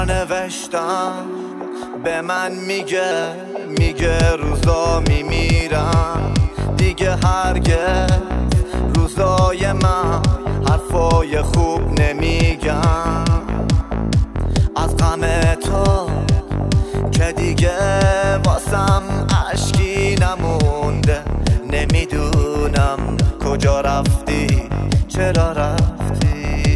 سرنوشتم به من میگه روزا میمیرم دیگه، هرگز روزای من حرفای خوب نمیگم از غم تو که دیگه واسم اشکی نمونده. نمیدونم کجا رفتی، چرا رفتی.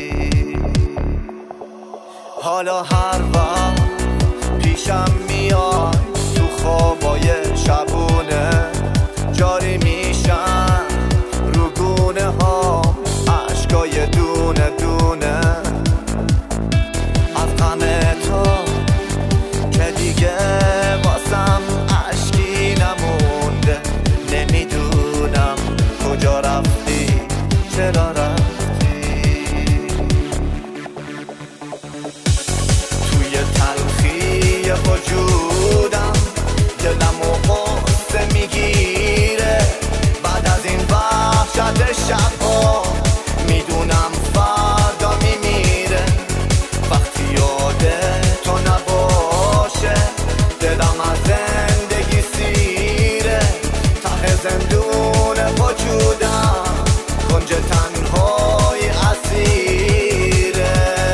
حالا هر وقت پیشم میای تو خوابای شبونه، جاری میشن رو گونه ها عشقای دونه دونه از غم تو که دیگه واسم اشکی نمونده. نمیدونم کجا رفتی، چرا رفتی. توی تلخی وجودم دلم و غصه میگیره بعد از این وحشت شبها. میدونم فردا میمیره وقتی یاد تو نباشه. دلم از زندگی سیره ته زندون وجودم، کنج تنهای اسیره.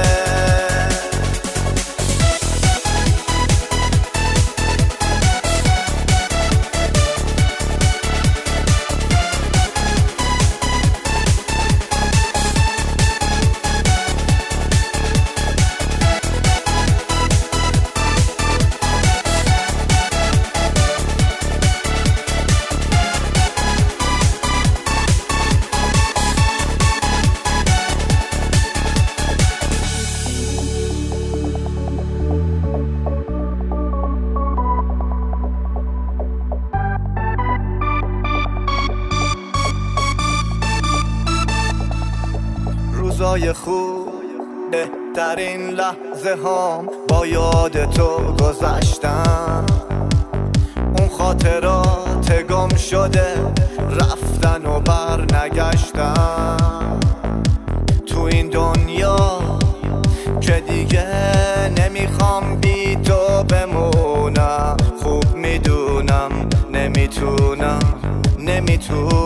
روزای خوب بهترین لحظه هام با یاد تو گذشتن. اون خاطرات گم شده رفتن و بر نگشتن. تو این دنیا که دیگه نمیخوام بی تو بمونم. خوب میدونم نمیتونم